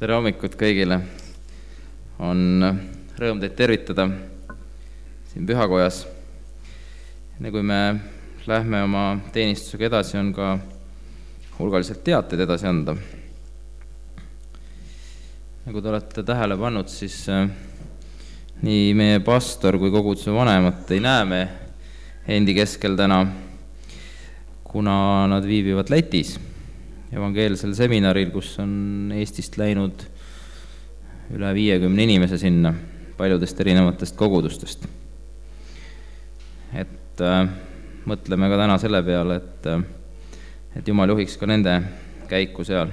Tere hommikut kõigile! On rõõm teid tervitada siin pühakojas. Enne kui me lähme oma teenistusega edasi, on ka hulgaliselt teateid edasi anda. Nagu te olete tähele pannud, siis nii meie pastor kui koguduse vanemad ei näe me endi keskel täna, kuna nad viibivad Lätis evangeelsel seminaril, kus on Eestist läinud üle 50 inimese sinna, paljudest erinevatest kogudustest. Et mõtleme ka täna selle peale, et Jumal juhiks ka nende käiku seal.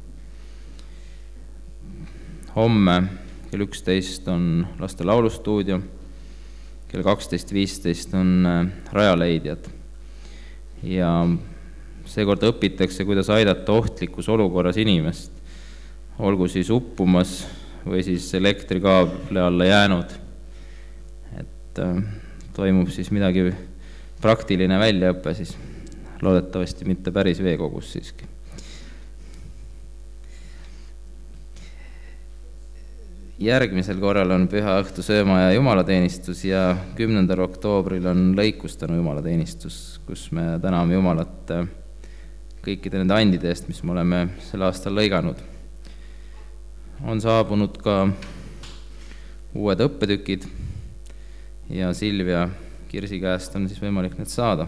Homme kell 11 on laste laulustuudio, kell 12.15 on rajaleidjad ja seekord õpitakse, kuidas aidata ohtlikus olukorras inimest, olgu siis uppumas või siis elektrikaabli alla jäänud. Et toimub siis midagi praktiline väljaõpe, siis loodetavasti mitte päris veekogus siiski. Järgmisel korral on püha õhtu sööma ja jumalateenistus ja 10. oktoobril on lõikustanu jumalateenistus, kus me täname Jumalat kõikide nende andide eest, mis me oleme sel aastal lõiganud. On saabunud ka uued õppetükid ja Silvia Kirsi käest on siis võimalik need saada.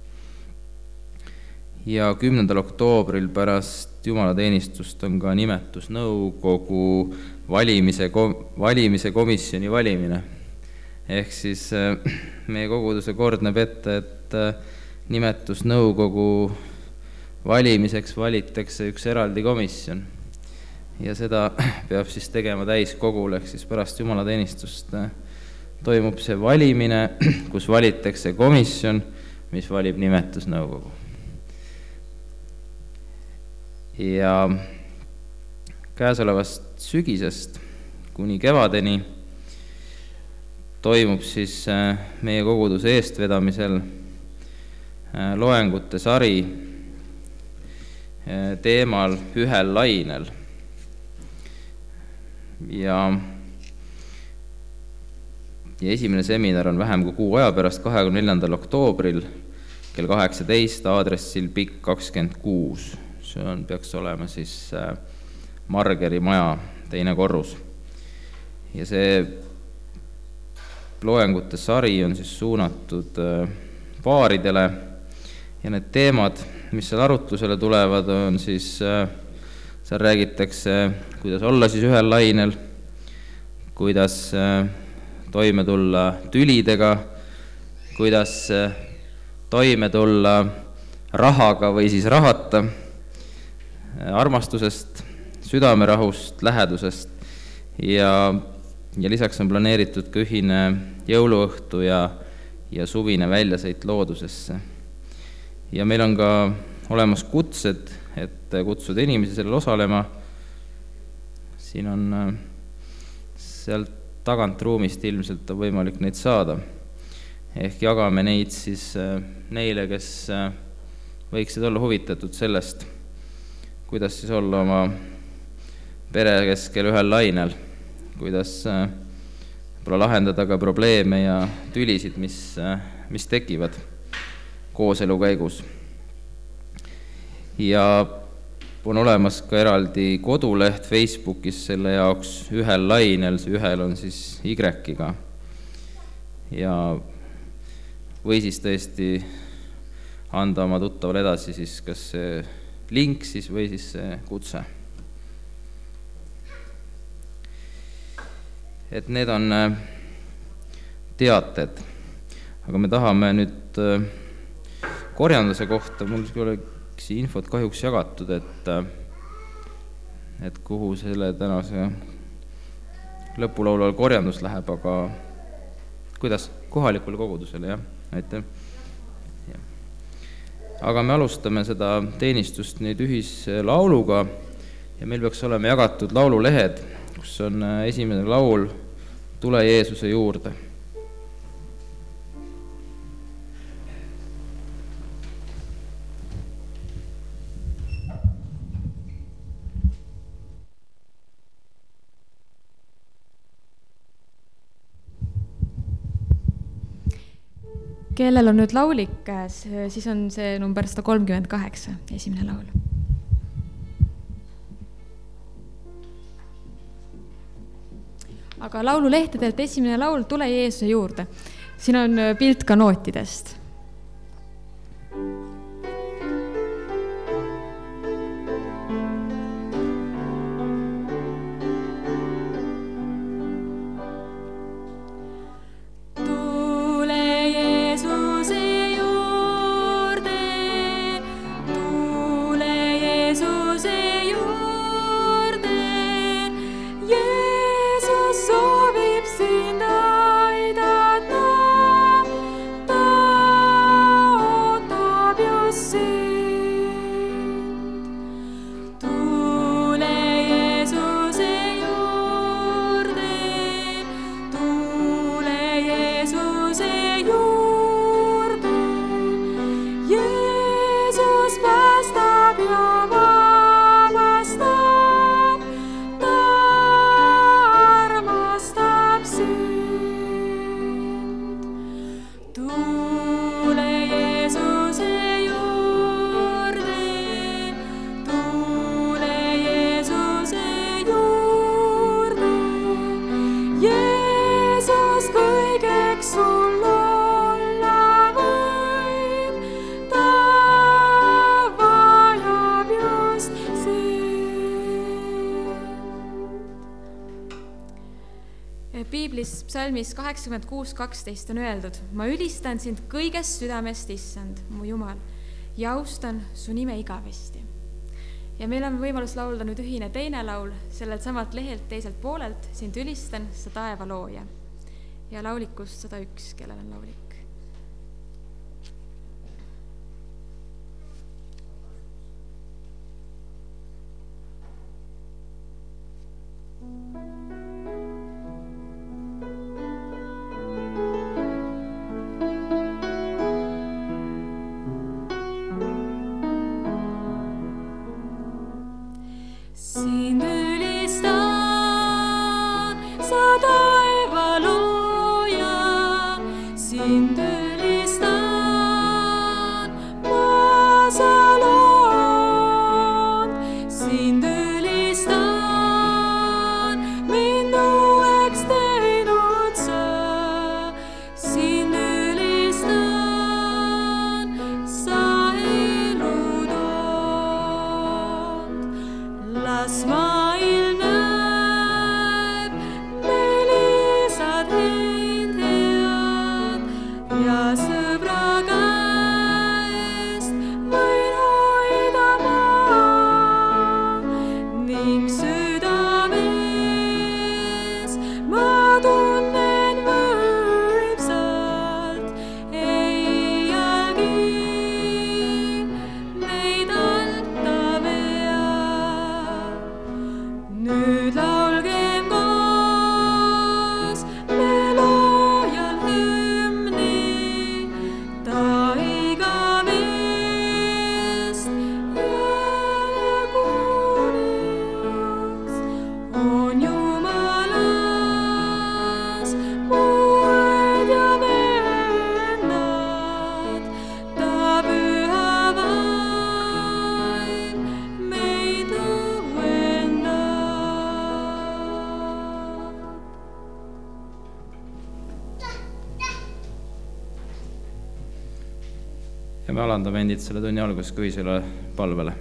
Ja 10. oktoobril pärast jumalateenistust on ka nimetusnõukogu valimise komisjoni valimine. Ehk siis meie koguduse kord näeb ette, et nimetusnõukogu valimiseks valitakse üks eraldi komisjon ja seda peab siis tegema täiskogul, ehk siis pärast jumalateenistust toimub see valimine, kus valitakse komisjon, mis valib nimetusnõukogu. Ja käesolevast sügisest kuni kevadeni toimub siis meie koguduse eestvedamisel loengute sari teemal ühel lainel. Ja esimene seminar on vähem kui kuu aja pärast 24. oktoobril kell 18 aadressil Pikk 26. See peaks olema siis Margeri maja teine korrus. Ja see loengute sari on siis suunatud paaridele ja need teemad, mis seal arutlusele tulevad, on siis, seal räägitakse, kuidas olla siis ühel lainel, kuidas toime tulla tülidega, kuidas toime tulla rahaga või siis rahata, armastusest, südamerahust, lähedusest ja lisaks on planeeritud ka ühine jõuluõhtu ja suvine väljasõit loodusesse. Ja meil on ka olemas kutsed, et kutsuda inimesi sellel osalema. Siin on sealt tagant ruumist ilmselt on võimalik neid saada. Ehk jagame neid siis neile, kes võiksid olla huvitatud sellest, kuidas siis olla oma pere keskel ühel lainel, kuidas lahendada ka probleeme ja tülisid, mis tekivad kooselu käigus. Ja on olemas ka eraldi koduleht Facebookis selle jaoks ühel lainel, see ühel on siis Y-ga. Ja või siis tõesti anda oma tuttavale edasi siis kas see link siis või siis see kutse. Et need on teated, aga me tahame nüüd korjanduse kohta, mul ei ole infot kahjuks jagatud, et kuhu selle tänase lõpulaulval korjandus läheb, aga kuidas? Kohalikule kogudusele, jah, aitäh. Aga me alustame seda teenistust nüüd ühislauluga ja meil peaks olema jagatud laululehed, kus on esimene laul Tule Jeesuse juurde. kellel on nüüd laulik käes, siis on see number 138, esimene laul. Aga laululehtedelt esimene laul Tule Jeesuse juurde. Siin on pilt ka nootidest. Psalmis 86:12 on öeldud, ma ülistan sind kõigest südamest, issand, mu Jumal, ja austan su nime igavesti. Ja meil on võimalus laulda nüüd ühine teine laul sellelt samalt lehelt teiselt poolelt, sind ülistan, sa taeva looja. Ja laulikust 101, kellel on laulik. Ja me alandame endid selle tunni alguses ühisele palvele.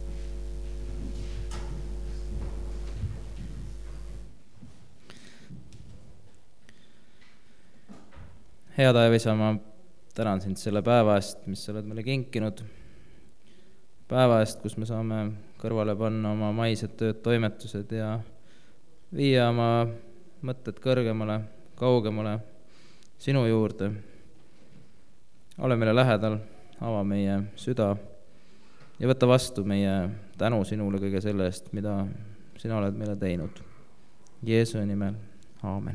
Hea taevaisa, ma tänan sind selle päeva eest, mis sa oled meile kinkinud. Päeva eest, kus me saame kõrvale panna oma maised tööd, toimetused ja viia oma mõtted kõrgemale, kaugemale sinu juurde. Ole meile lähedal, ava meie süda ja võta vastu meie tänu sinule kõige selle eest, mida sina oled meile teinud. Jeesuse nimel, aamen.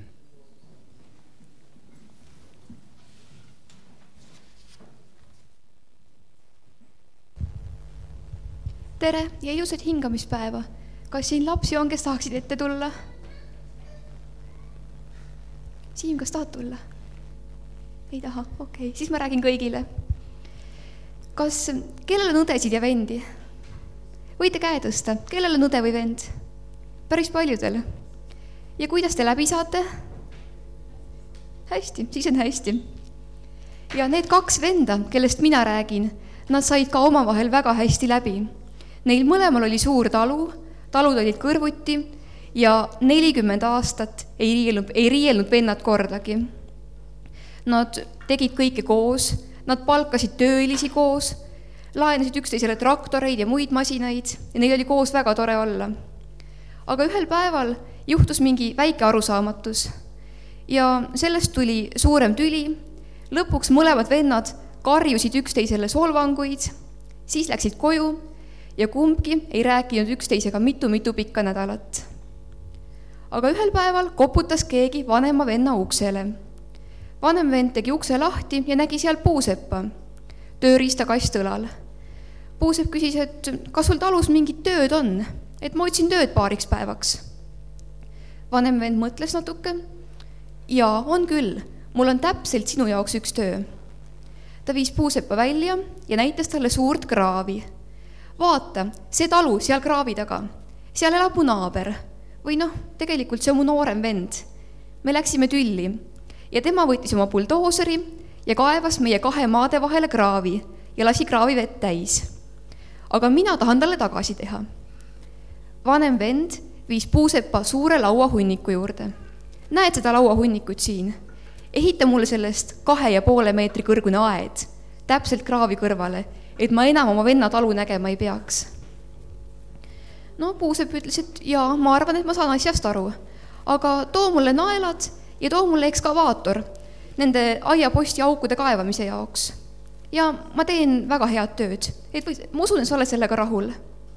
Tere ja ilusat hingamispäeva. Kas siin lapsi on, kes tahaksid ette tulla? Siim, kas tahad tulla? ei taha, okei, siis ma räägin kõigile. Kas, kellel on õdesid ja vendi? Võite käe tõsta, kellel on õde või vend? Päris paljudel. Ja kuidas te läbi saate? Hästi, siis on hästi. Ja need 2 venda, kellest mina räägin, nad said ka omavahel väga hästi läbi. Neil mõlemal oli suur talu, talud olid kõrvuti ja 40 aastat ei riielnud vennad kordagi. Nad tegid kõike koos, nad palkasid töölisi koos, laenasid üksteisele traktoreid ja muid masinaid ja neil oli koos väga tore olla. Aga ühel päeval juhtus mingi väike arusaamatus ja sellest tuli suurem tüli. Lõpuks mõlemad vennad karjusid üksteisele solvanguid, siis läksid koju ja kumbki ei rääkinud üksteisega mitu pikka nädalat. Aga ühel päeval koputas keegi vanema venna uksele. Vanem vend tegi ukse lahti ja nägi seal Puuseppa, tööriistakast õlal. Puusepp küsis, et kas sul talus mingit tööd on, et ma otsin tööd paariks päevaks. Vanem vend mõtles natuke. Jaa, on küll, mul on täpselt sinu jaoks üks töö. Ta viis Puuseppa välja ja näitas talle suurt kraavi. Vaata, see talu seal kraavi taga, seal elab mu naaber. Või tegelikult see on mu noorem vend. Me läksime tülli ja tema võttis oma buldooseri ja kaevas meie 2 maade vahele kraavi ja lasi kraavi vett täis. Aga mina tahan talle tagasi teha. Vanem vend viis Puusepa suure lauahunniku juurde. Näed seda lauahunnikut siin? Ehita mulle sellest 2,5 meetri kõrgune aed, täpselt kraavi kõrvale, et ma enam oma venna talu nägema ei peaks. Puusepp ütles, et jaa, ma arvan, et ma saan asjast aru, aga too mulle naelad ja too mulle ekskavaator nende aiaposti aukude kaevamise jaoks. Ja ma teen väga head tööd, ma usun, et sa oled sellega rahul.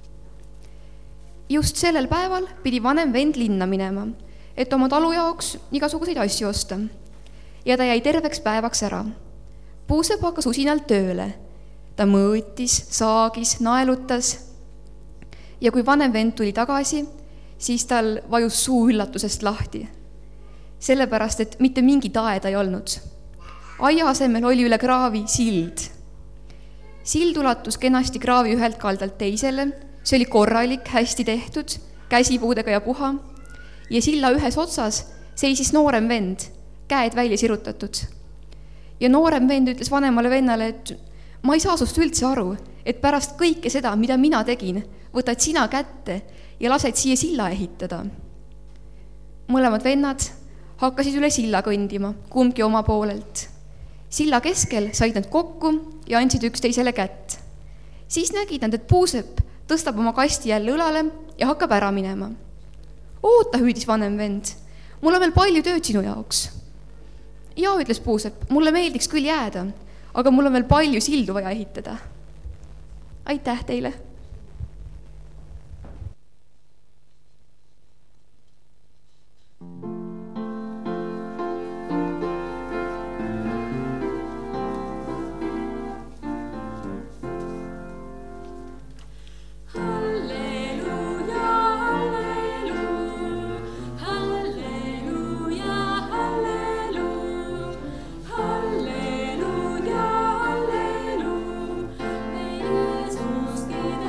Just sellel päeval pidi vanem vend linna minema, et oma talu jaoks igasuguseid asju osta. Ja ta jäi terveks päevaks ära. Puusepp hakkas usinalt tööle. Ta mõõtis, saagis, naelutas. Ja kui vanem vend tuli tagasi, siis tal vajus suu üllatusest lahti. Sellepärast, et mitte mingi aeda ei olnud. Aia asemel oli üle kraavi sild. Sild ulatus kenasti kraavi ühelt kaldalt teisele. See oli korralik, hästi tehtud, käsipuudega ja puha. Ja silla ühes otsas seisis noorem vend, käed välja sirutatud. Ja noorem vend ütles vanemale vennale, et ma ei saa sust üldse aru, et pärast kõike seda, mida mina tegin, võtad sina kätte ja lased siia silla ehitada. Mõlemad vennad hakkasid üle silla kõndima, kumbki oma poolelt. Silla keskel said nad kokku ja andsid üksteisele kätt. Siis nägid nad, et Puusepp tõstab oma kasti jälle õlale ja hakkab ära minema. Oota, hüüdis vanem vend, mul on veel palju tööd sinu jaoks. Jaa, ütles Puusepp, mulle meeldiks küll jääda, aga mul on veel palju sildu vaja ehitada. Aitäh teile! Halleluja, halleluja, me Jeesust kiidame.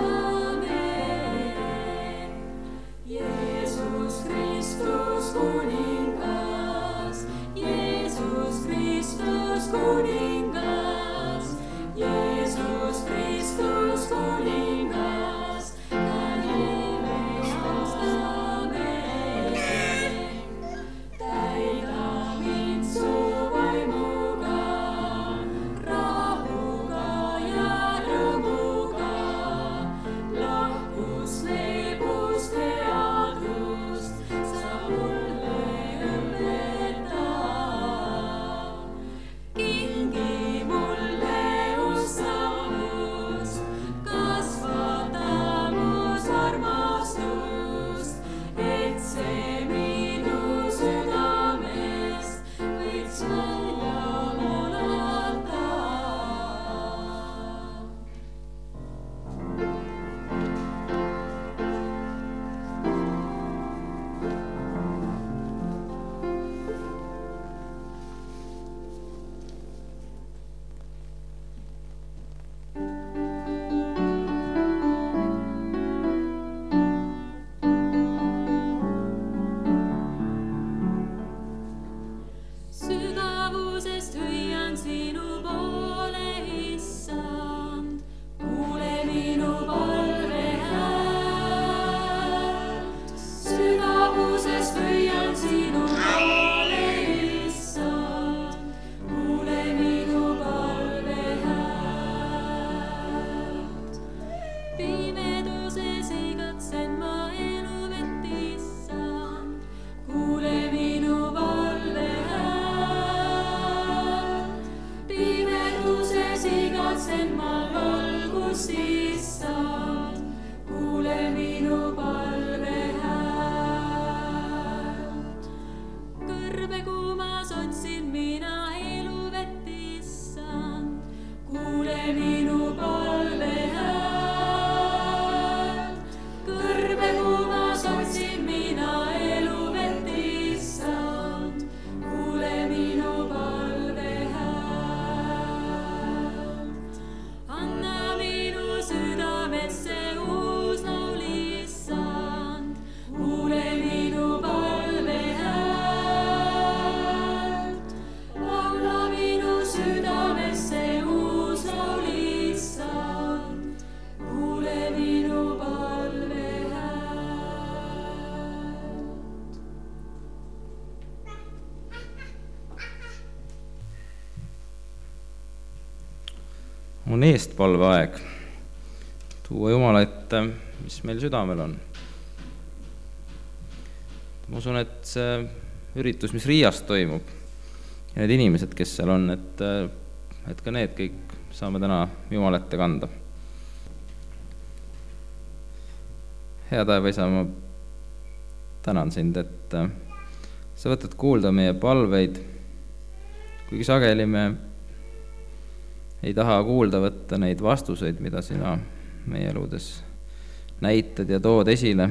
on eestpalveaeg. Tuua Jumala ette, mis meil südamel on. Ma usun, et see üritus, mis Riias toimub, ja need inimesed, kes seal on, et ka need kõik saame täna Jumala ette kanda. Hea taeva Isa, ma tänan sind, et sa võtad kuulda meie palveid, kuigi sageli me ei taha kuulda võtta neid vastuseid, mida sina meie eludes näitad ja tood esile.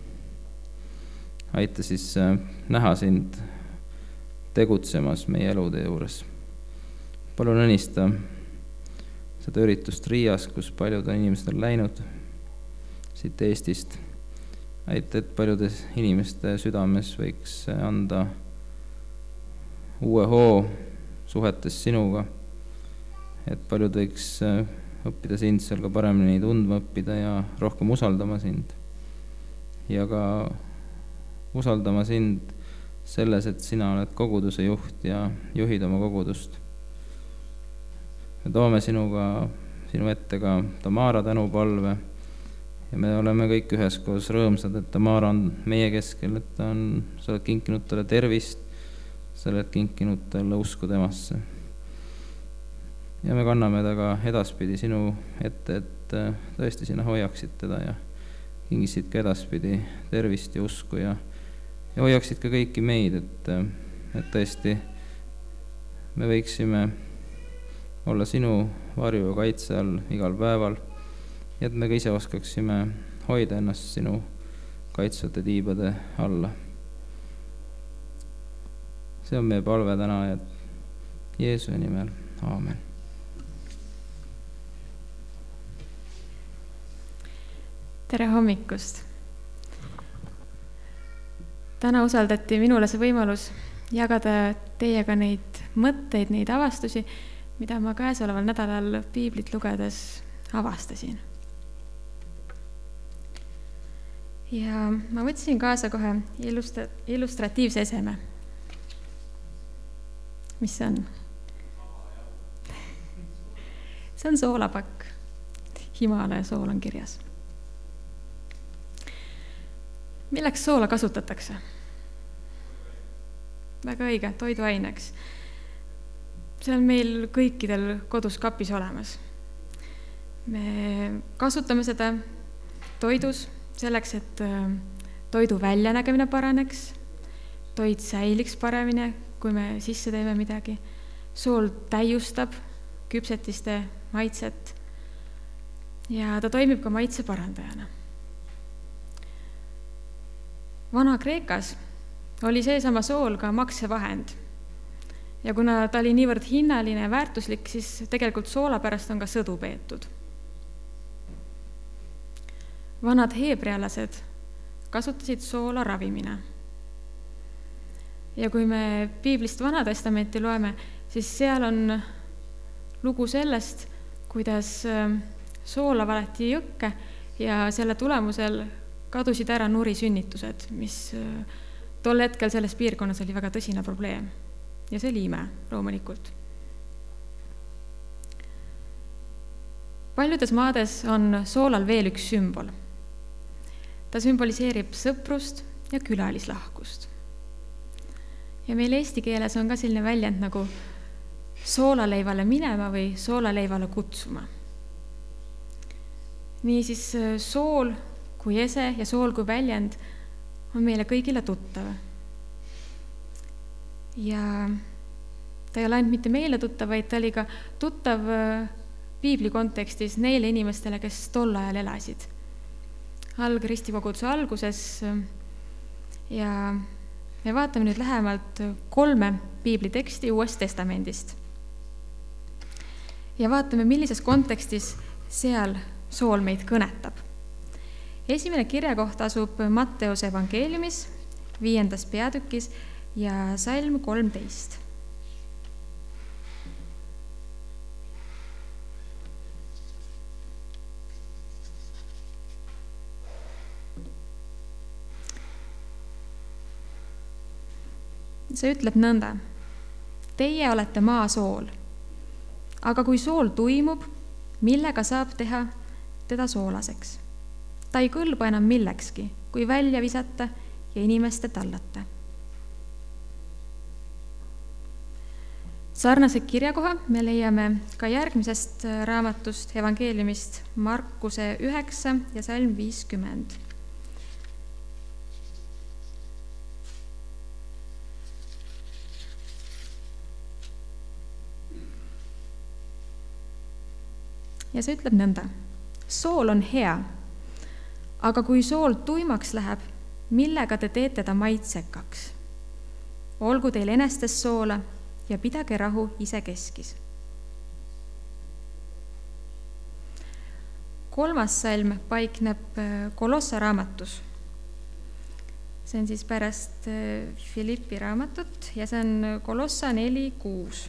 Aita siis näha sind tegutsemas meie elude juures. Palun õnnista seda üritust Riias, kus paljud on inimesed on läinud siit Eestist. Aita, et paljudes inimeste südames võiks anda uue hoo suhetes sinuga, et paljud võiks õppida sind seal ka paremini tundma õppida ja rohkem usaldama sind. Ja ka usaldama sind selles, et sina oled koguduse juht ja juhid oma kogudust. Me toome sinu ette ka Tamara tänupalve ja me oleme kõik üheskoos rõõmsad, et Tamara on meie keskel, et sa oled kinkinud talle tervist, sa oled kinkinud talle usku temasse. Ja me kanname ta ka edaspidi sinu ette, et tõesti sina hoiaksid teda ja kingisid ka edaspidi tervist ja usku ja hoiaksid ka kõiki meid, et tõesti me võiksime olla sinu varju ja kaitse all igal päeval ja et me ka ise oskaksime hoida ennast sinu kaitsvate tiibade alla. See on meie palve täna ja Jeesuse nimel. Aamen. Tere hommikust! Täna usaldati minule see võimalus jagada teiega neid mõtteid, neid avastusi, mida ma käesoleval nädalal piiblit lugedes avastasin. Ja ma võtsin kaasa kohe illustratiivse eseme. Mis see on? See on soolapakk. Himalaja sool on kirjas. Milleks soola kasutatakse? Väga õige, toiduaineks. See on meil kõikidel kodus kapis olemas. Me kasutame seda toidus selleks, et toidu väljanägemine paraneks, toit säiliks paremini, kui me sisse teeme midagi. Sool täiustab küpsetiste maitset ja ta toimib ka maitse parandajana. Vana-Kreekas oli seesama sool ka maksevahend. Ja kuna ta oli niivõrd hinnaline ja väärtuslik, siis tegelikult soola pärast on ka sõdu peetud. Vanad heebrealased kasutasid soola ravimina. Ja kui me piiblist Vana Testamenti loeme, siis seal on lugu sellest, kuidas soola valeti jõkke ja selle tulemusel kadusid ära nurisünnitused, mis tol hetkel selles piirkonnas oli väga tõsine probleem. Ja see oli ime, loomulikult. Paljudes maades on soolal veel üks sümbol. Ta sümboliseerib sõprust ja külalislahkust. Ja meil eesti keeles on ka selline väljend nagu soolaleivale minema või soolaleivale kutsuma. Niisiis sool kui ese ja sool kui väljend on meile kõigile tuttav. Ja ta ei ole ainult mitte meile tuttav, vaid ta oli ka tuttav piibli kontekstis neile inimestele, kes tol ajal elasid. Kristikoguduse alguses ja me vaatame nüüd lähemalt 3 piibliteksti Uuest Testamendist. Ja vaatame, millises kontekstis seal sool meid kõnetab. Esimene kirjakoht asub Matteuse evangeeliumis 5. peatükis ja salm 13. See ütleb nõnda. Teie olete maa sool, aga kui sool tuimub, millega saab teha teda soolaseks. Ta ei kõlba enam millekski, kui välja visata ja inimeste tallata. Sarnase kirjakoha me leiame ka järgmisest raamatust, evangeeliumist, Markuse 9 ja salm 50. Ja see ütleb nõnda. Sool on hea, aga kui sool tuimaks läheb, millega te teete ta maitsekaks? Olgu teil enestes soola ja pidage rahu isekeskis. 3. salm paikneb Kolossa raamatus. See on siis pärast Filippi raamatut ja see on Kolossa 4:6.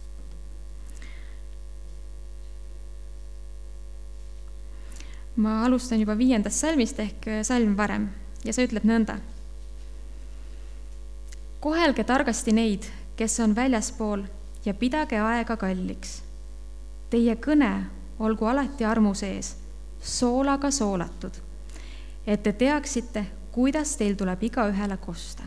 Ma alustan juba 5. salmist ehk salm varem ja see ütleb nõnda. Kohelge targasti neid, kes on väljaspool ja pidage aega kalliks. Teie kõne olgu alati armu sees, soolaga soolatud, et te teaksite, kuidas teil tuleb igaühele kosta.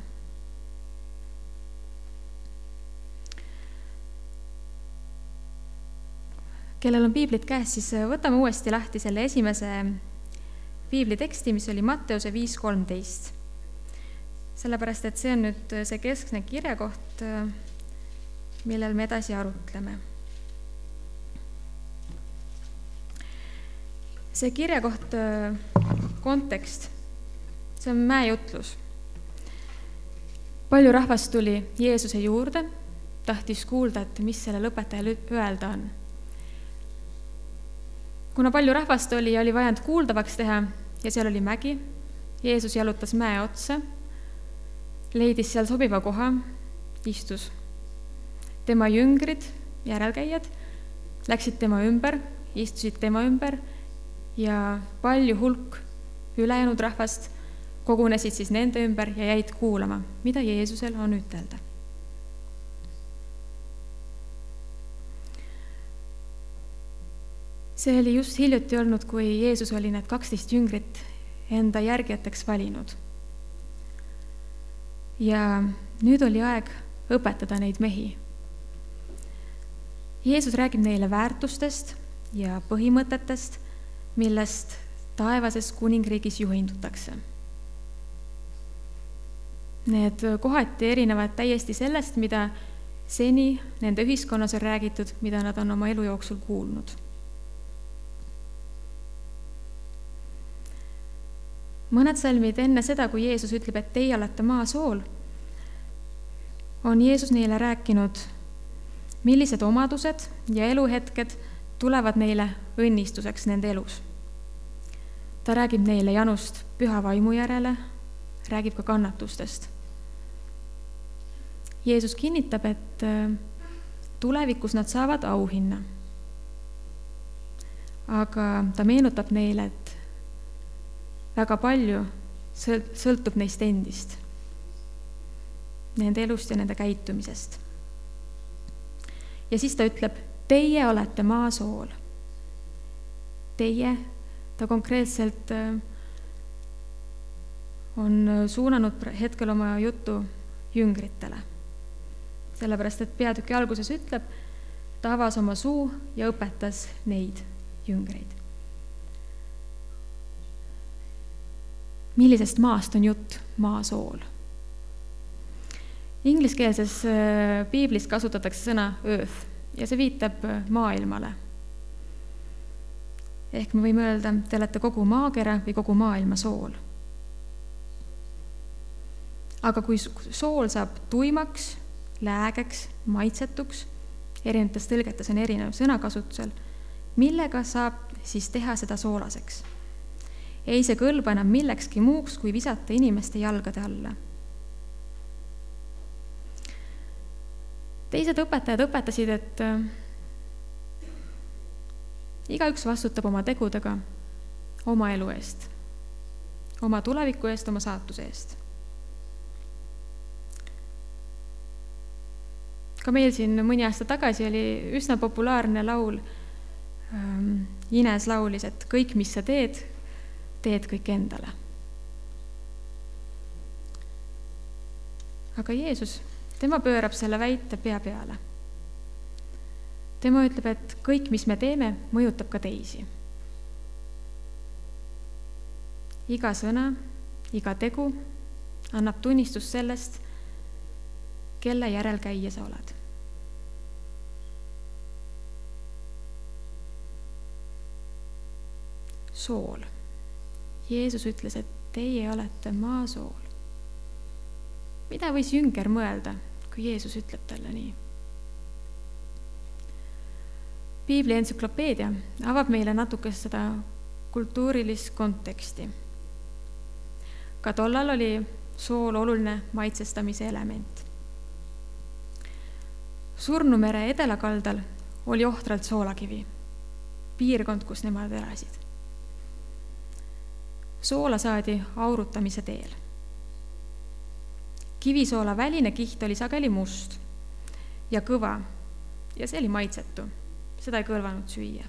Kellel on piiblit käes, siis võtame uuesti lahti selle esimese piibliteksti, mis oli Matteuse 5:13. Sellepärast, et see on nüüd see keskne kirjakoht, millel me edasi arutleme. See kirjakoht, kontekst, see on mäejutlus. Palju rahvast tuli Jeesuse juurde, tahtis kuulda, et mis selle lõpetajal öelda on. Kuna palju rahvast oli vajanud kuuldavaks teha ja seal oli mägi, Jeesus jalutas mäe otsa, leidis seal sobiva koha, istus. Tema jüngrid, järelkäijad, läksid tema ümber, istusid tema ümber ja palju hulk ülejäänud rahvast kogunesid siis nende ümber ja jäid kuulama, mida Jeesusel on ütelda. See oli just hiljuti olnud, kui Jeesus oli need 12 jüngrit enda järgijateks valinud. Ja nüüd oli aeg õpetada neid mehi. Jeesus räägib neile väärtustest ja põhimõtetest, millest taevases kuningriigis juhindutakse. Need kohati erinevad täiesti sellest, mida seni nende ühiskonnas on räägitud, mida nad on oma elu jooksul kuulnud. Mõned salmid enne seda, kui Jeesus ütleb, et teie olete maa sool, on Jeesus neile rääkinud, millised omadused ja eluhetked tulevad neile õnnistuseks nende elus. Ta räägib neile janust püha vaimu järele, räägib ka kannatustest. Jeesus kinnitab, et tulevikus nad saavad auhinna. Aga ta meenutab neile, et väga palju sõltub neist endist, nende elust ja nende käitumisest. Ja siis ta ütleb, teie olete maa sool. Teie, ta konkreetselt on suunanud hetkel oma jutu jüngritele. Sellepärast, et peatüki alguses ütleb, ta avas oma suu ja õpetas neid jüngreid. Millisest maast on jutt? Maa sool. Ingliskeelses piiblis kasutatakse sõna earth ja see viitab maailmale. Ehk me võime öelda, te olete kogu maakera või kogu maailma sool. Aga kui sool saab tuimaks, läägeks, maitsetuks, erinevates tõlgetes on erinev sõnakasutusel, millega saab siis teha seda soolaseks? Ei see kõlba enam millekski muuks, kui visata inimeste jalgade alla. Teised õpetajad õpetasid, et igaüks vastutab oma tegudega oma elu eest, oma tuleviku eest, oma saatuse eest. Ka meil siin mõni aasta tagasi oli üsna populaarne laul Ines laulis, et kõik, mis sa teed, teed kõik endale. Aga Jeesus, tema pöörab selle väite pea peale. Tema ütleb, et kõik, mis me teeme, mõjutab ka teisi. Iga sõna, iga tegu annab tunnistust sellest, kelle järelkäija sa oled. Sool. Jeesus ütles, et teie olete maasool. Mida võis jünger mõelda, kui Jeesus ütleb talle nii? Piibli entsüklopeedia avab meile natuke seda kultuurilist konteksti. Ka tollal oli sool oluline maitsestamise element. Surnumere edelakaldal oli ohtralt soolakivi, piirkond, kus nemad elasid. Soola saadi aurutamise teel. Kivisoola väline kiht oli sageli must ja kõva ja see oli maitsetu. Seda ei kõlvanud süüa.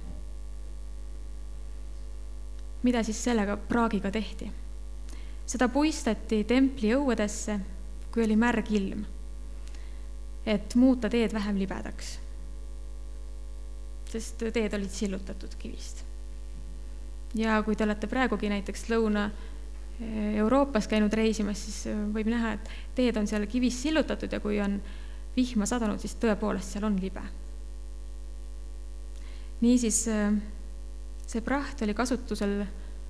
Mida siis sellega praagiga tehti? Seda puistati templi õuedesse, kui oli märg ilm, et muuta teed vähem libedaks, sest teed olid sillutatud kivist. Ja kui te olete praegugi näiteks Lõuna-Euroopas käinud reisimas, siis võib näha, et teed on seal kivist sillutatud ja kui on vihma sadanud, siis tõepoolest seal on libe. Niisiis see praht oli kasutusel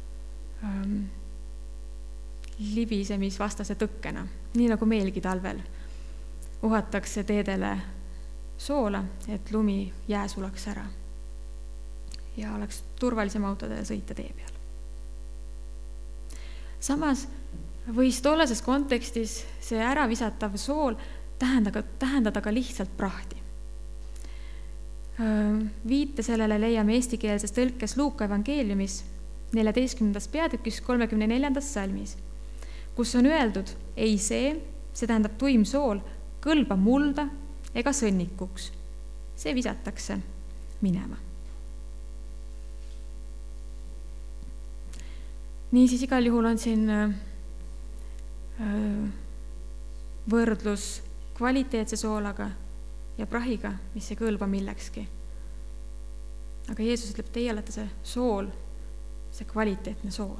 libisemisvastase tõkkena, nii nagu meilgi talvel. Uhatakse teedele soola, et lumi jää sulaks ära ja oleks turvalisem autodele sõita tee peal. Samas võis tollases kontekstis see ära visatav sool tähendada ka lihtsalt prahti. Viite sellele leiame eestikeelses tõlkes Luuka evangeeliumis 14. peatükis 34. salmis, kus on öeldud, ei see tähendab tuim sool, kõlba mulda ega sõnnikuks. See visatakse minema. Niisiis igal juhul on siin võrdlus kvaliteetse soolaga ja prahiga, mis ei kõlba millekski. Aga Jeesus ütleb, teie olete see sool, see kvaliteetne sool.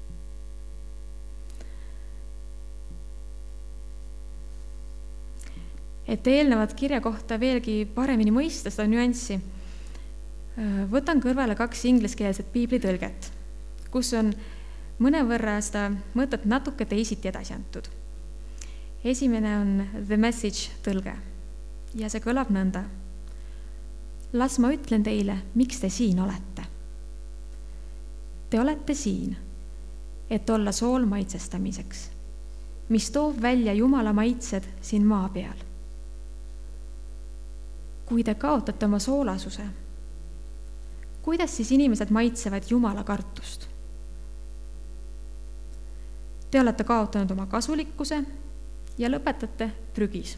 Et eelnevat kirja kohta veelgi paremini mõista seda nüanssi, võtan kõrvale 2 ingliskeelset piiblitõlget, kus on mõnevõrra seda mõtet natuke teisiti edasi antud. Esimene on The Message tõlge ja see kõlab nõnda. Las ma ütlen teile, miks te siin olete. Te olete siin, et olla sool maitsestamiseks, mis toob välja Jumala maitsed siin maa peal. Kui te kaotate oma soolasuse, kuidas siis inimesed maitsevad Jumala kartust? Te olete kaotanud oma kasulikkuse ja lõpetate prügis.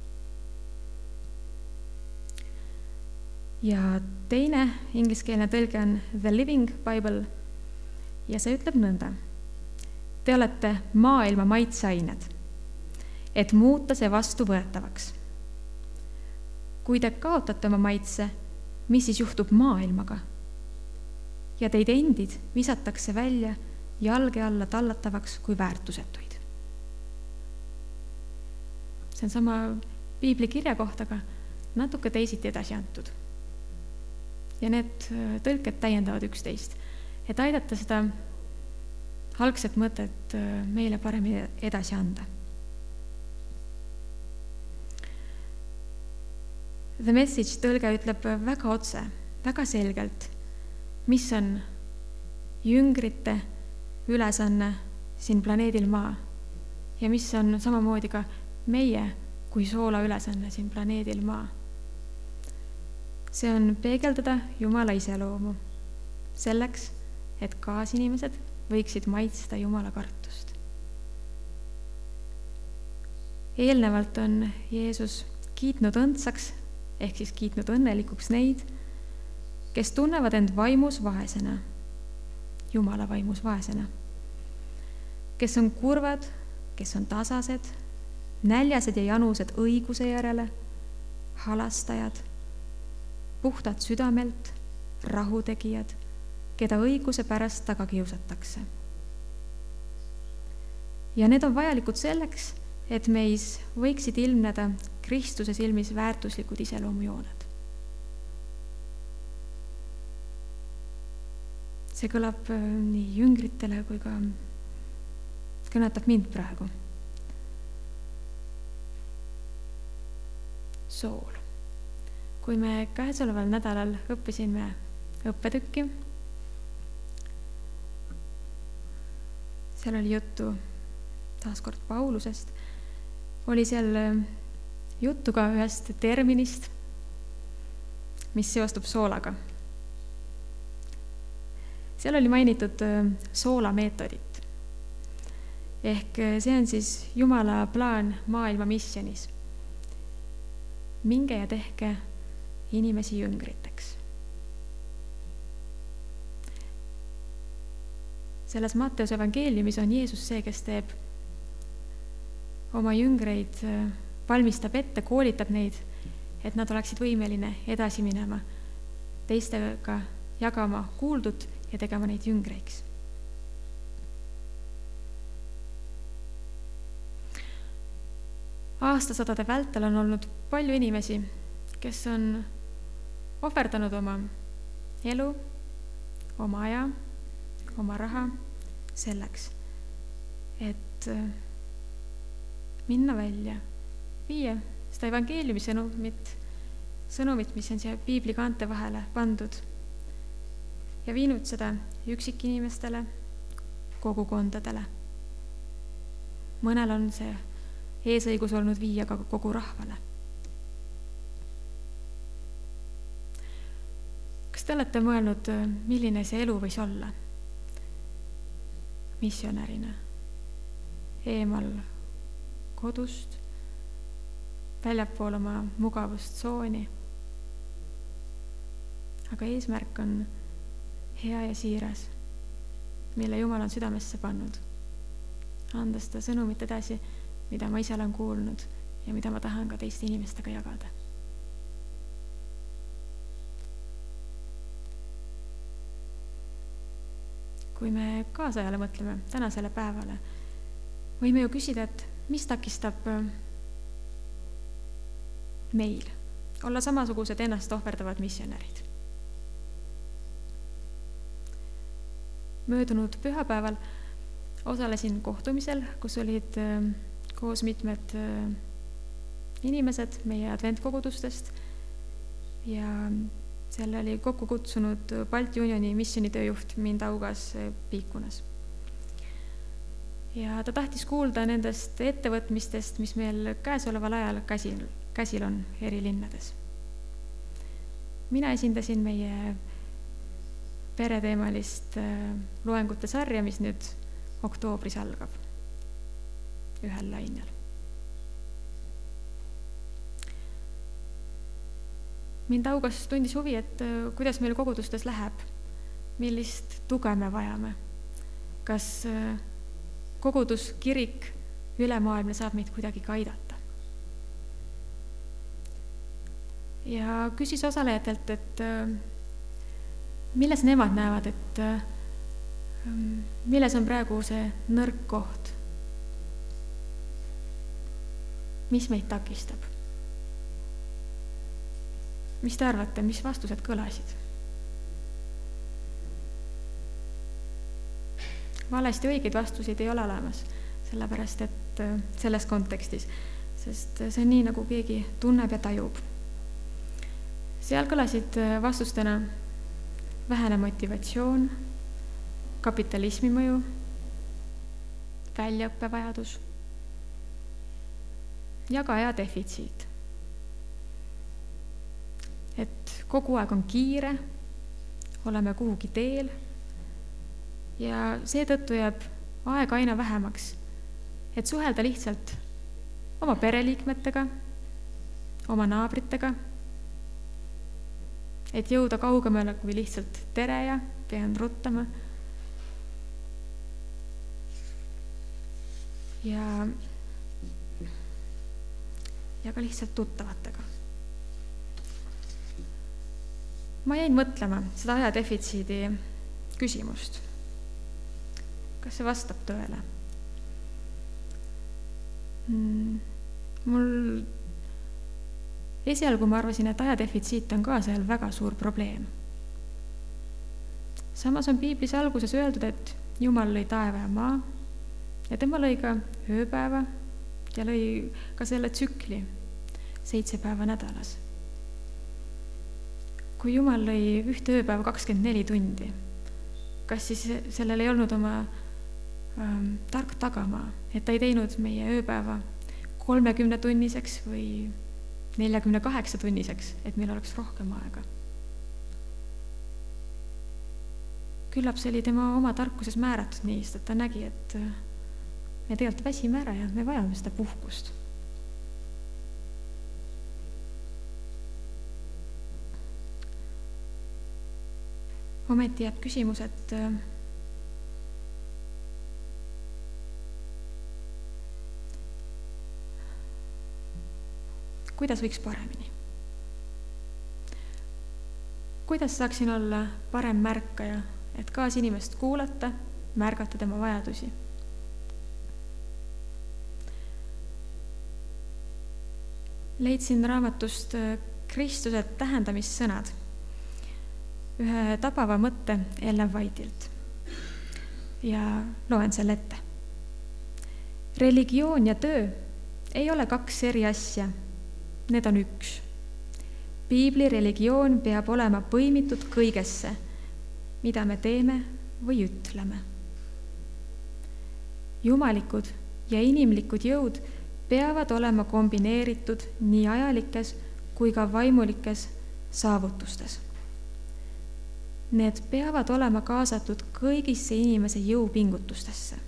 Ja teine ingliskeelne tõlge on The Living Bible ja see ütleb nõnda. Te olete maailma maitseained, et muuta see vastuvõetavaks. Kui te kaotate oma maitse, mis siis juhtub maailmaga? Ja teid endid visatakse välja jalge alla tallatavaks kui väärtusetuid. See on sama piibli kirja kohta, aga natuke teisiti edasi antud. Ja need tõlked täiendavad üksteist, et aidata seda algset mõtet meile paremini edasi anda. The Message tõlge ütleb väga otse, väga selgelt, mis on jüngrite ülesanne siin planeedil Maa ja mis on samamoodi ka meie kui soola ülesanne siin planeedil Maa. See on peegeldada Jumala iseloomu selleks, et kaasinimesed võiksid maitsta Jumala kartust. Eelnevalt on Jeesus kiitnud õndsaks ehk siis kiitnud õnnelikuks neid, kes tunnevad end vaimus vaesena, Jumala vaimus vaesena, kes on kurvad, kes on tasased, näljased ja janused õiguse järele, halastajad, puhtad südamelt, rahutegijad, keda õiguse pärast taga kiusatakse. Ja need on vajalikud selleks, et meis võiksid ilmneda Kristuse silmis väärtuslikud iseloomujooned. See kõlab nii jüngritele kui ka kõnetab mind praegu. Sool. Kui me käesoleval nädalal õppisime õppetükki, seal oli juttu taaskord Paulusest, oli seal juttu ka ühest terminist, mis seostub soolaga. Seal oli mainitud soolameetodit. Ehk see on siis Jumala plaan maailma missionis. Minge ja tehke inimesi jüngriteks. Selles Matteuse evangeeliumis on Jeesus see, kes teeb oma jüngreid, valmistab ette, koolitab neid, et nad oleksid võimeline edasi minema, teistega jagama kuuldut ja tegema neid jüngreiks. Aastasadade vältel on olnud palju inimesi, kes on ohverdanud oma elu, oma aja, oma raha selleks, et minna välja, viia seda evangeeliumi sõnumit, mis on siia piibli kaante vahele pandud ja viinud seda üksikinimestele, kogukondadele. Mõnel on see eesõigus olnud viia ka kogu rahvale. Kas te olete mõelnud, milline see elu võis olla? Missionärina, eemal kodust, väljapool oma mugavustsooni. Aga eesmärk on hea ja siiras, mille Jumal on südamesse pannud. Anda seda sõnumit edasi, mida ma ise olen kuulnud ja mida ma tahan ka teiste inimestega jagada. Kui me kaasajale mõtleme tänasele päevale, võime ju küsida, et mis takistab meil olla samasugused ennast ohverdavad missionärid. Möödunud pühapäeval osalesin kohtumisel, kus olid koos mitmed inimesed meie adventkogudustest ja selle oli kokku kutsunud Balti Unioni missionitööjuht Mindaugas Piikunas. Ja ta tahtis kuulda nendest ettevõtmistest, mis meil käesoleval ajal käsil on eri linnades. Mina esindasin meie pereteemalist loengute sarja, mis nüüd oktoobris algab ühel lainel. Mindaugas tundis huvi, et kuidas meil kogudustes läheb, millist tuge me vajame. Kas kogudus, kirik, ülemaailmne saab meid kuidagi ka aidata. Ja küsis osalejatelt, et milles nemad näevad, et milles on praegu see nõrk koht? Mis meid takistab? Mis te arvate, mis vastused kõlasid? Valesti õigeid vastuseid ei ole olemas, sellepärast et selles kontekstis, sest see on nii, nagu keegi tunneb ja tajub. Seal kõlasid vastustena vähene motivatsioon, kapitalismi mõju, väljaõppevajadus ja ka aja defitsiit. Et kogu aeg on kiire, oleme kuhugi teel ja seetõttu jääb aeg aina vähemaks, et suhelda lihtsalt oma pereliikmetega, oma naabritega, et jõuda kaugemale kui lihtsalt tere ja pean ruttama. Ja ka lihtsalt tuttavatega. Ma jäin mõtlema seda ajadefitsiidi küsimust. Kas see vastab tõele? Mul esialgu ma arvasin, et ajadefitsiit on ka seal väga suur probleem. Samas on piiblis alguses öeldud, et Jumal lõi taeva ja maa ja tema lõi ka ööpäeva ja lõi ka selle tsükli 7 päeva nädalas. Kui Jumal lõi ühte ööpäeva 24 tundi, kas siis sellel ei olnud oma tark tagamaa, et ta ei teinud meie ööpäeva 30-tunniseks või 48-tunniseks, et meil oleks rohkem aega? Küllap see oli tema oma tarkuses määratud nii, sest ta nägi, et me tegelikult väsime ära ja me vajame seda puhkust. Ometi jääb küsimus, et kuidas võiks paremini? Kuidas saaksin olla parem märkaja, et kaasinimest kuulata, märgata tema vajadusi? Leidsin raamatust Kristuse tähendamissõnad, ühe tabava mõtte Ellen Whiteilt ja loen selle ette. Religioon ja töö ei ole 2 eri asja, need on üks. Piibli religioon peab olema põimitud kõigesse, mida me teeme või ütleme. Jumalikud ja inimlikud jõud peavad olema kombineeritud nii ajalikes kui ka vaimulikes saavutustes. Need peavad olema kaasatud kõigisse inimese jõupingutustesse.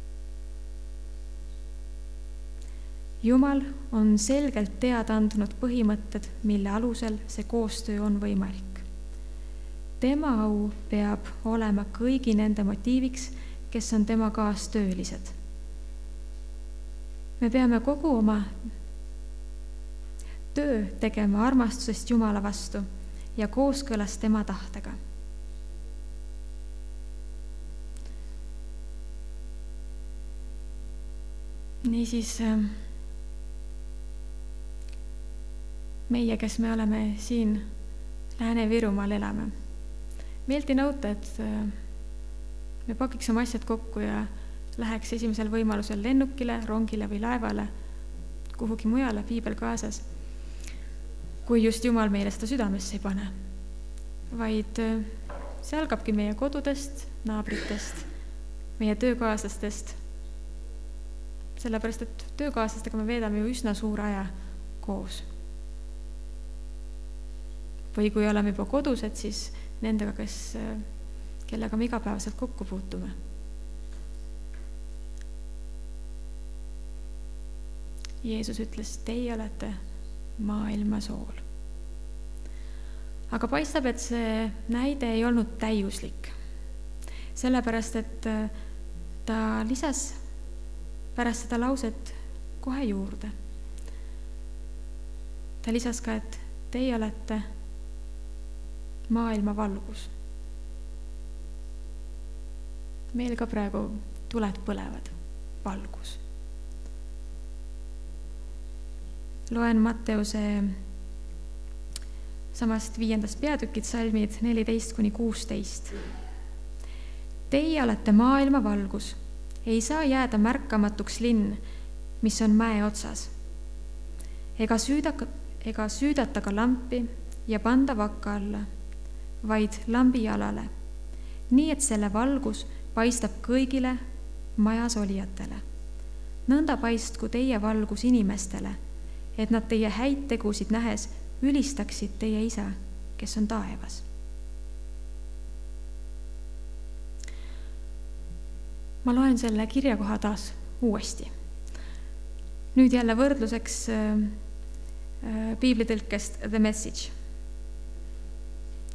Jumal on selgelt teada andnud põhimõtted, mille alusel see koostöö on võimalik. Tema au peab olema kõigi nende motiiviks, kes on tema kaastöölised. Me peame kogu oma töö tegema armastusest Jumala vastu ja kooskõlas tema tahtega. Niisiis meie, kes me oleme siin Lääne-Virumaal elame, meilt ei nõuta, et me pakiks oma asjad kokku ja läheks esimesel võimalusel lennukile, rongile või laevale, kuhugi mujale, piibel kaasas, kui just Jumal meile seda südamesse ei pane. Vaid see algabki meie kodudest, naabritest, meie töökaaslastest, sellepärast, et töökaaslastega me veedame ju üsna suur aja koos. Või kui oleme juba kodused, siis nendega, kellega me igapäevaselt kokku puutume. Jeesus ütles, teie olete maailma sool. Aga paistab, et see näide ei olnud täiuslik. Sellepärast, et ta lisas pärast seda lauset kohe juurde. Ta lisas ka, et teie olete maailma valgus. Meil ka praegu tuled põlevad, valgus. Loen Matteuse samast 5. peatükid, salmid 14-16. Teie olete maailma valgus. Ei saa jääda märkamatuks linn, mis on mäe otsas. Ega süüdata ka lampi ja panda vakka alla, vaid lambi jalale, nii et selle valgus paistab kõigile majas olijatele. Nõnda paistku teie valgus inimestele, et nad teie häid tegusid nähes ülistaksid teie isa, kes on taevas. Ma loen selle kirjakoha taas uuesti. Nüüd jälle võrdluseks piiblitõlkest The Message.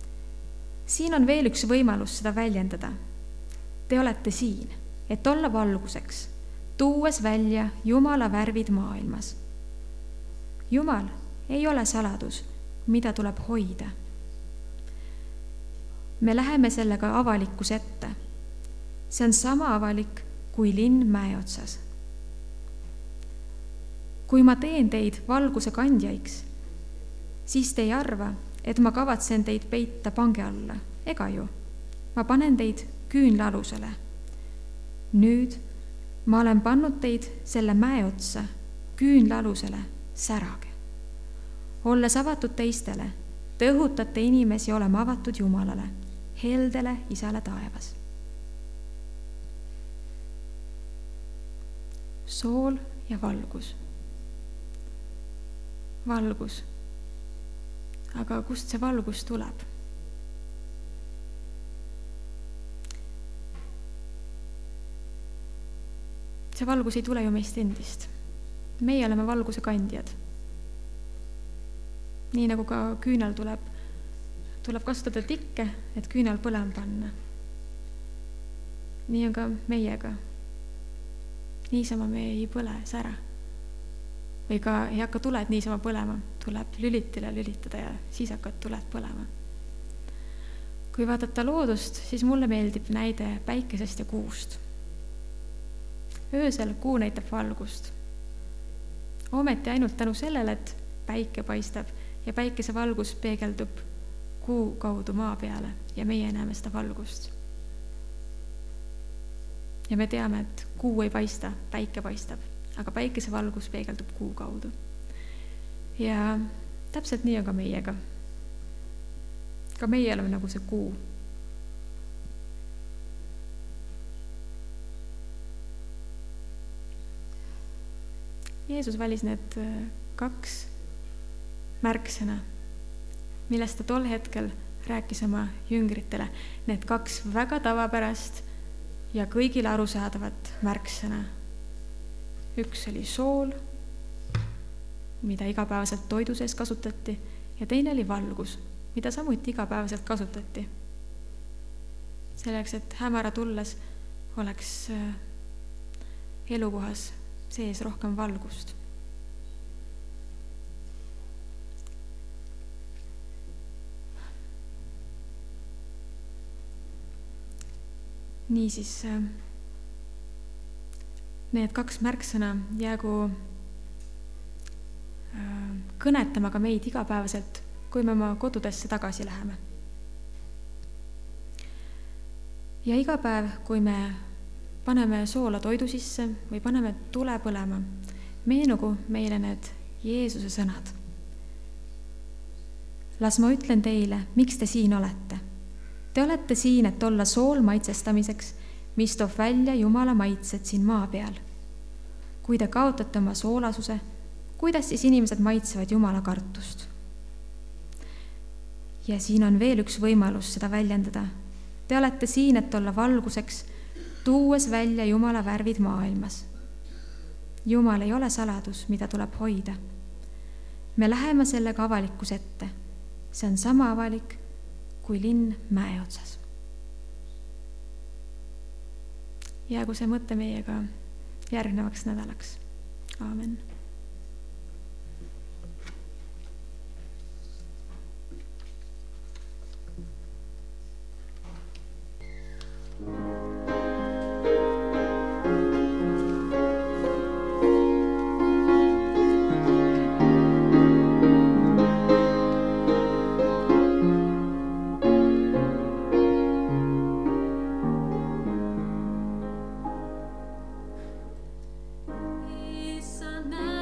siin on veel üks võimalus seda väljendada. Te olete siin, et olla valguseks, tuues välja Jumala värvid maailmas. Jumal ei ole saladus, mida tuleb hoida. Me läheme sellega avalikkuse ette. See on sama avalik kui linn mäe otsas. Kui ma teen teid valguse kandjaiks, siis te ei arva, et ma kavatsen teid peita pange alla, ega ju. Ma panen teid küünlaalusele. Nüüd ma olen pannud teid selle mäe otsa küünlaalusele, särage. Olles avatud teistele, te õhutate inimesi olema avatud Jumalale, heldele Isale taevas. Sool ja valgus. Valgus. Aga kust see valgus tuleb? See valgus ei tule ju meist endist. Meie oleme valguse kandjad. Nii nagu ka küünal tuleb kasutada tikke, et küünal põlema panna. Nii on ka meiega. Niisama me ei põle sära. Või ka ei hakka tuled niisama põlema, tuleb lülitile lülitada ja siis hakkad tuled põlema. Kui vaadata loodust, siis mulle meeldib näide päikesest ja kuust. Öösel kuu näitab valgust. Ometi ainult tänu sellele, et päike paistab ja päikese valgus peegeldub kuu kaudu maa peale ja meie näeme seda valgust. Ja me teame, et kuu ei paista, päike paistab, aga päikese valgus peegeldub kuu kaudu. Ja täpselt nii on ka meiega. Ka meie oleme nagu see kuu. Jeesus valis need 2 märksõna, millest ta tol hetkel rääkis oma jüngritele. Need 2 väga tavapärast ja kõigile arusaadavat märksõna. Üks oli sool, mida igapäevaselt toidu sees kasutati, ja teine oli valgus, mida samuti igapäevaselt kasutati. Selleks, et hämara tulles oleks elukohas sees rohkem valgust. Niisiis, need 2 märksõna jäägu kõnetama ka meid igapäevaselt, kui me oma kodudesse tagasi läheme. Ja iga päev, kui me paneme soola toidu sisse või paneme tule põlema, meenugu meile need Jeesuse sõnad. Las ma ütlen teile, miks te siin olete. Te olete siin, et olla sool maitsestamiseks, mis toob välja Jumala maitsed siin maa peal. Kui te kaotate oma soolasuse, kuidas siis inimesed maitsevad Jumala kartust? Ja siin on veel üks võimalus seda väljendada. Te olete siin, et olla valguseks, tuues välja Jumala värvid maailmas. Jumal ei ole saladus, mida tuleb hoida. Me läheme sellega avalikkuse ette. See on sama avalik kui linn mäe otsas. Jäägu see mõte meiega järgnevaks nädalaks. Aamen. Issa näe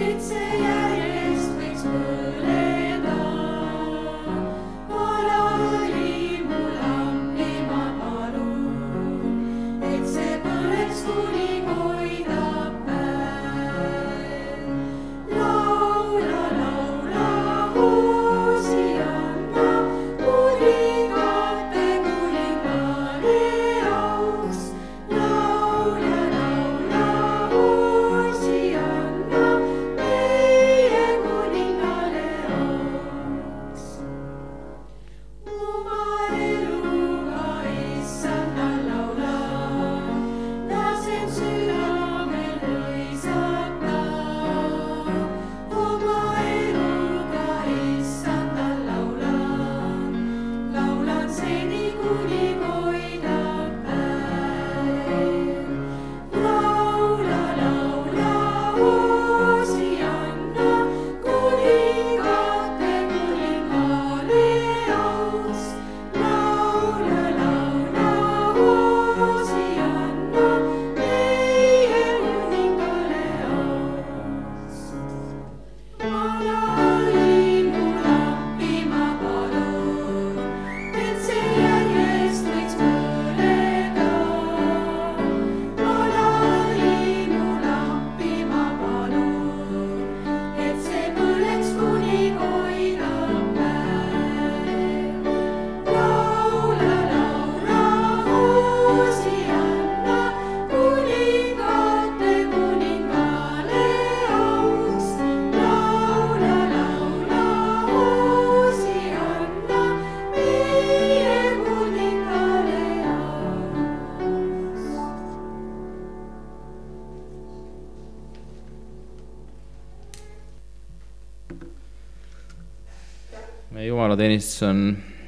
meie jumalateenistus on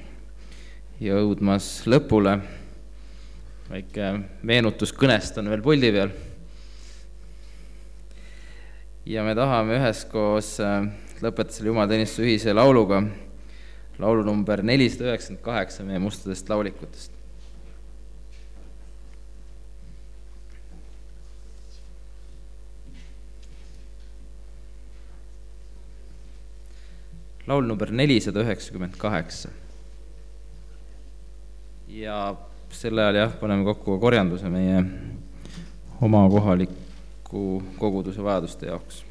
jõudmas lõpule. Väike meenutus kõnest on veel puldi peal. Ja me tahame üheskoos lõpetada selle jumalateenistuse ühise lauluga, laulu number 498 meie mustadest laulikutest. Laul number 498. Ja selle ajal paneme kokku korjanduse meie oma kohaliku koguduse vajaduste jaoks.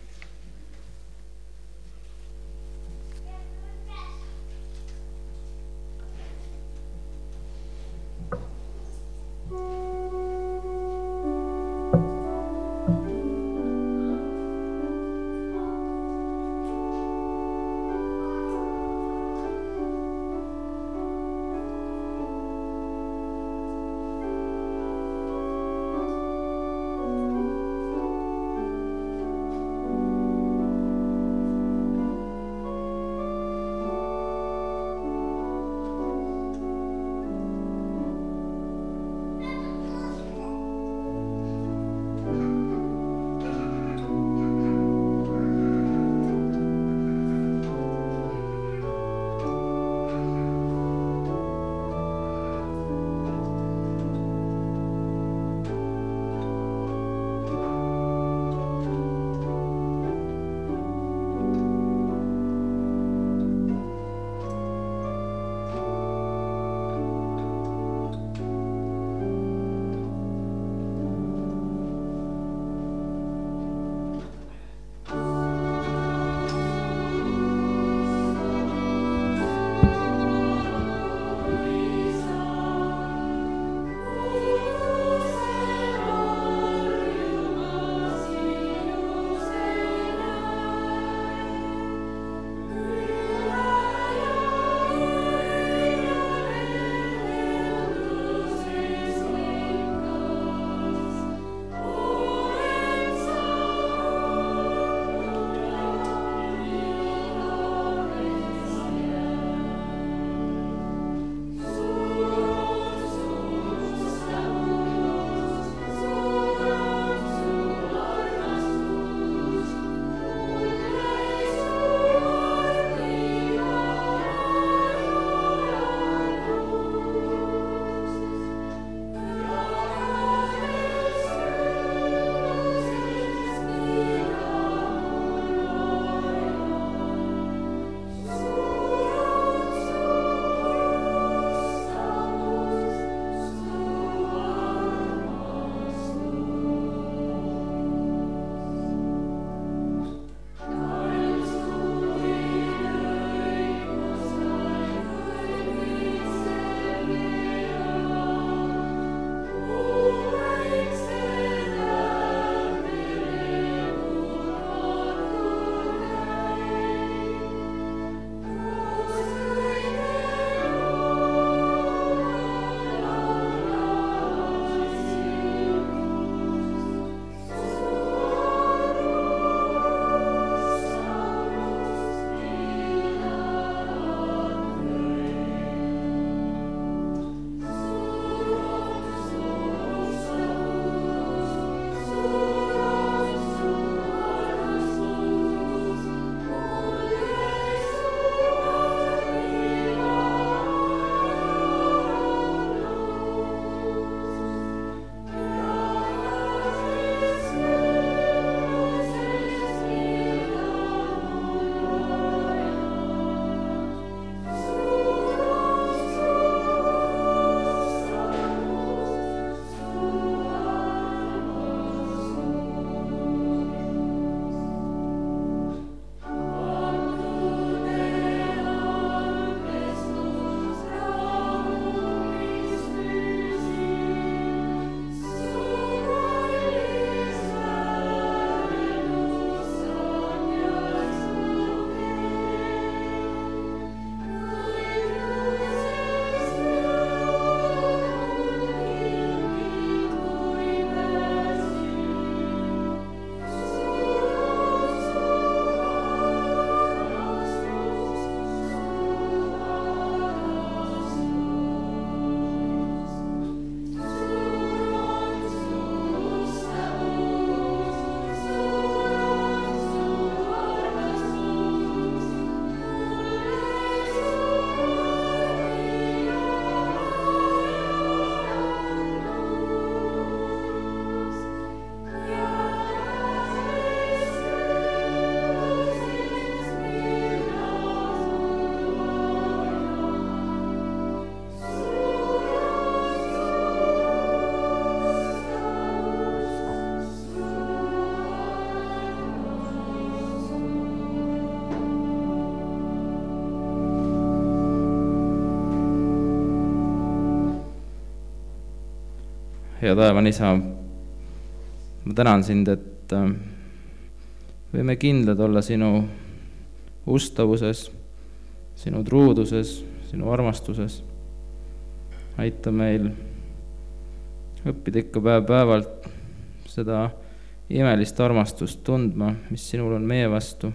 hea taevane Isa, ma tänan sind, et võime kindlad olla sinu ustavuses, sinu truuduses, sinu armastuses. Aita meil õppida ikka päev-päevalt seda imelist armastust tundma, mis sinul on meie vastu.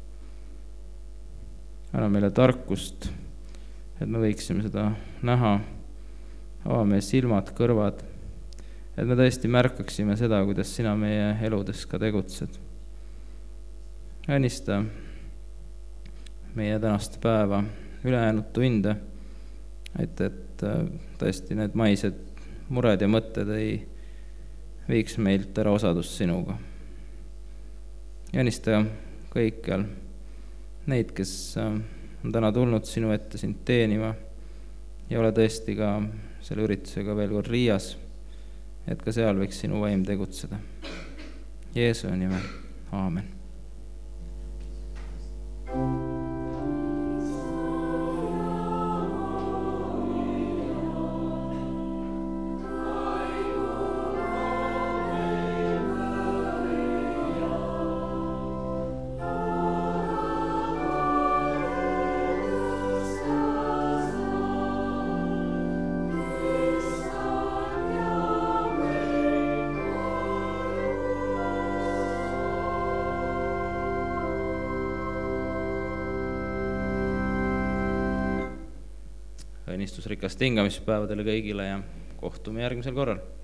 Anna meile tarkust, et me võiksime seda näha, ava meie silmad, kõrvad, et me tõesti märkaksime seda, kuidas sina meie eludes ka tegutsed. Õnnista meie tänast päeva, ülejäänud tunde, et tõesti need maised mured ja mõtted ei viiks meilt ära osadust sinuga. Õnnista kõikjal neid, kes on täna tulnud sinu ette sind teenima ja ole tõesti ka selle üritusega veel kord Riias, et ka seal võiks sinu vaim tegutseda. Jeesu nimel, aamen. Õnnistusrikast hingamispäeva teile kõigile ja kohtume järgmisel korral.